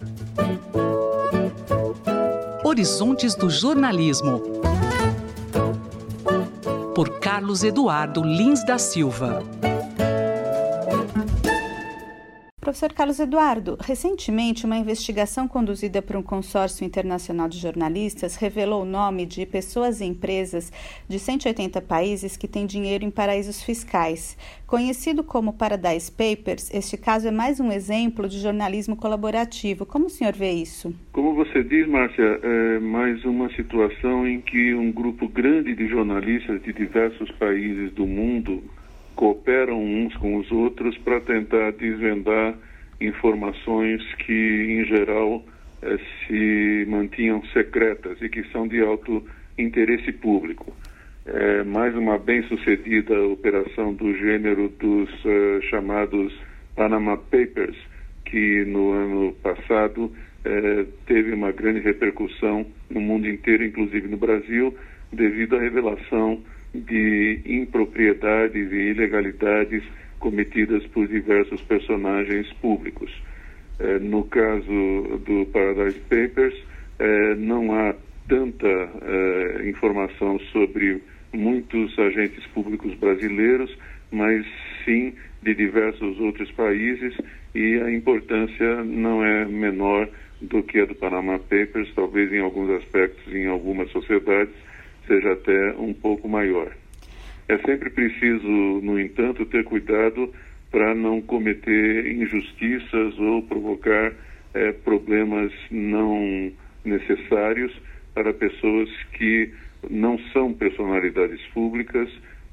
Horizontes do Jornalismo, por Carlos Eduardo Lins da Silva. Professor Carlos Eduardo, recentemente uma investigação conduzida por um consórcio internacional de jornalistas revelou o nome de pessoas e empresas de 180 países que têm dinheiro em paraísos fiscais. Conhecido como Paradise Papers, este caso é mais um exemplo de jornalismo colaborativo. Como o senhor vê isso? Como você diz, Márcia, é mais uma situação em que um grupo grande de jornalistas de diversos países do mundo cooperam uns com os outros para tentar desvendar informações que, em geral, se mantinham secretas e que são de alto interesse público. É mais uma bem-sucedida operação do gênero dos chamados Panama Papers, que no ano passado teve uma grande repercussão no mundo inteiro, inclusive no Brasil, devido à revelação de impropriedades e ilegalidades cometidas por diversos personagens públicos. No caso do Paradise Papers, não há tanta informação sobre muitos agentes públicos brasileiros, mas sim de diversos outros países, e a importância não é menor do que a do Panama Papers, talvez em alguns aspectos, em algumas sociedades, seja até um pouco maior. É sempre preciso, no entanto, ter cuidado para não cometer injustiças ou provocar problemas não necessários para pessoas que não são personalidades públicas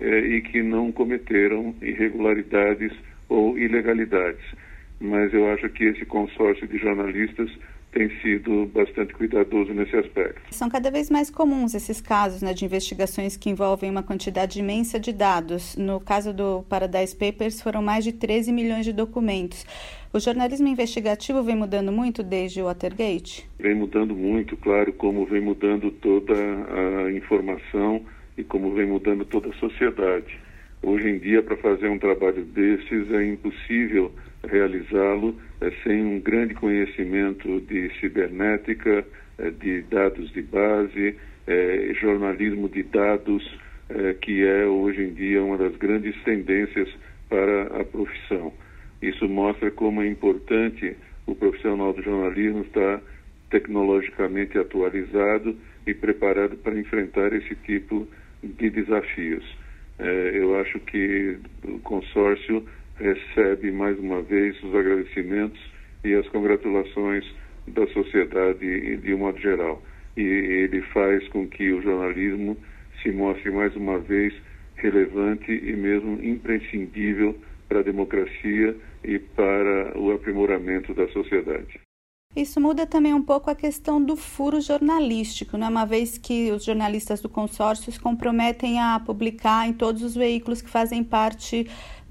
e que não cometeram irregularidades ou ilegalidades. Mas eu acho que esse consórcio de jornalistas tem sido bastante cuidadoso nesse aspecto. São cada vez mais comuns esses casos, de investigações que envolvem uma quantidade imensa de dados. No caso do Paradise Papers, foram mais de 13 milhões de documentos. O jornalismo investigativo vem mudando muito desde o Watergate? Vem mudando muito, claro, como vem mudando toda a informação e como vem mudando toda a sociedade. Hoje em dia, para fazer um trabalho desses, é impossível realizá-lo sem um grande conhecimento de cibernética, de dados de base, jornalismo de dados, que é hoje em dia uma das grandes tendências para a profissão. Isso mostra como é importante o profissional do jornalismo estar tecnologicamente atualizado e preparado para enfrentar esse tipo de desafios. Eu acho que o consórcio recebe mais uma vez os agradecimentos e as congratulações da sociedade de um modo geral. E ele faz com que o jornalismo se mostre mais uma vez relevante e mesmo imprescindível para a democracia e para o aprimoramento da sociedade. Isso muda também um pouco a questão do furo jornalístico, uma vez que os jornalistas do consórcio se comprometem a publicar em todos os veículos que fazem parte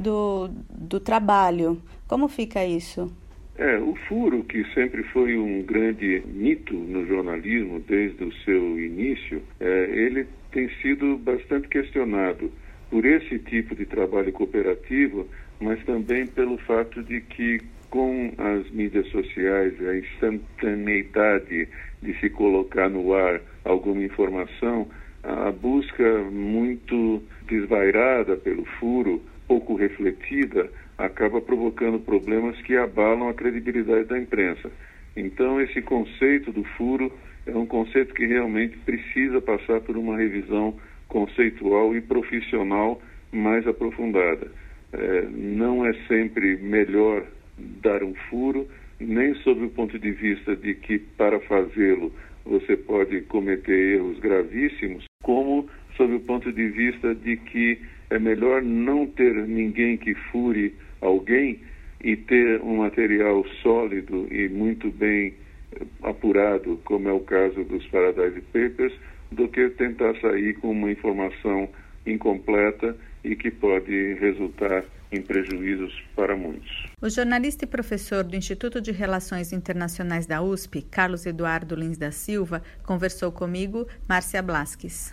do trabalho. Como fica isso? O furo, que sempre foi um grande mito no jornalismo desde o seu início, ele tem sido bastante questionado por esse tipo de trabalho cooperativo, mas também pelo fato de que, com as mídias sociais, a instantaneidade de se colocar no ar alguma informação, a busca muito desvairada pelo furo, pouco refletida, acaba provocando problemas que abalam a credibilidade da imprensa. Então, esse conceito do furo é um conceito que realmente precisa passar por uma revisão conceitual e profissional mais aprofundada. Não é sempre melhor dar um furo, nem sob o ponto de vista de que, para fazê-lo, você pode cometer erros gravíssimos, como sob o ponto de vista de que é melhor não ter ninguém que fure alguém e ter um material sólido e muito bem apurado, como é o caso dos Paradise Papers, do que tentar sair com uma informação incompleta e que pode resultar em prejuízos para muitos. O jornalista e professor do Instituto de Relações Internacionais da USP, Carlos Eduardo Lins da Silva, conversou comigo, Márcia Blasques.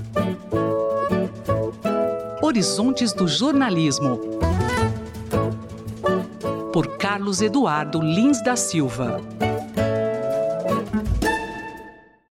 Horizontes do Jornalismo, por Carlos Eduardo Lins da Silva.